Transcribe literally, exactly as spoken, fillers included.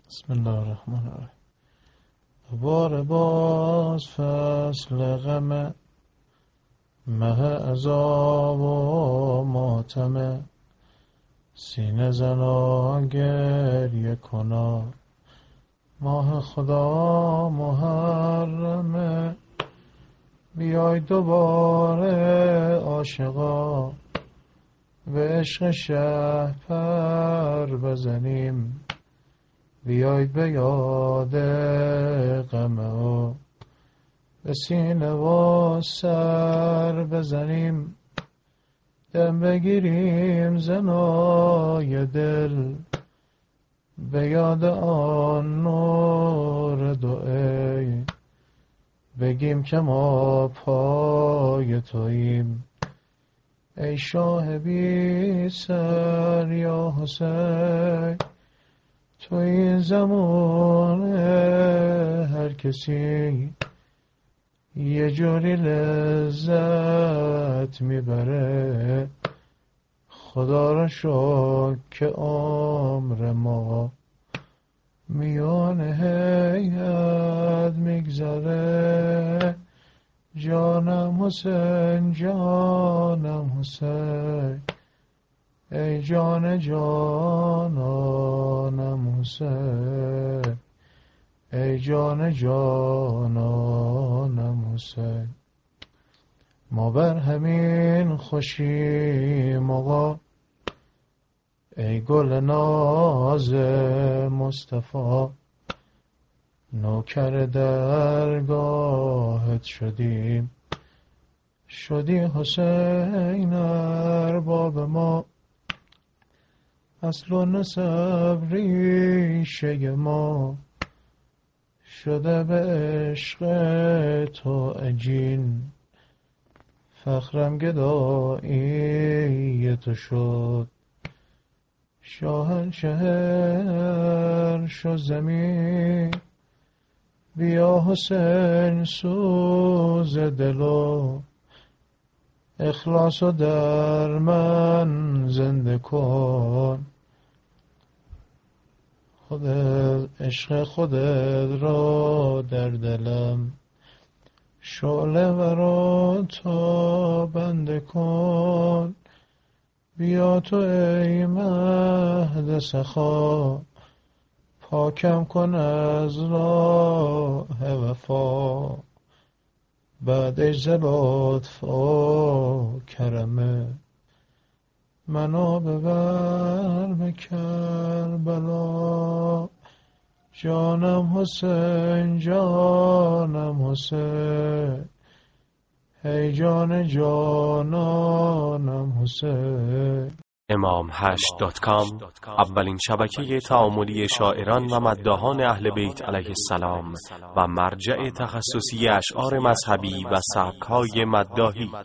بسم الله الرحمن الرحیم. دوباره باز فصل غم، مه عذاب و ماتمه، سینه زنا گریه کنا، ماه خدا محرمه. بیای دوباره عاشقا، به عشق شهپر بزنیم. بیاید به یاد غمه و به سینه و سر بزنیم. دم بگیریم زنای دل، به یاد آن نور دعای. بگیم که ما پای توییم، ای شاه بی سر یا حسین. تو این زمانه هر کسی یه جوری لذت میبره. خدا را شکر که عمر ما میان هیهت میگذره. جانم حسین، جانم حسین، ای جان جانانم حسین، ای جان جانانم حسین. ما بر همین خوشیم آقا، ای گل ناز مصطفی. نوکر درگاهت شدیم، شدی حسین ارباب ما. اصل و نسب ریشه ما، شده به عشق تو عجین. فخرم گدایی تو شد، شاهنشهر شو زمین. بیا حسین سوز دلو، اخلاصو در من زنده کن. خودت عشق خودت را در دلم، شعله ورا تا بنده کن. بیا تو ای مهد سخا، پاکم کن از راه وفا. بعدش ز لطف و کرمه، منو ببر به کربلا. جانم حسین، جانم حسین، ای جان جانانم حسین. امام هشت دات کام اولین شبکه تعاملی شاعران و مداحان اهل بیت علیه السلام و مرجع تخصصی اشعار مذهبی و سبک‌های مداحی.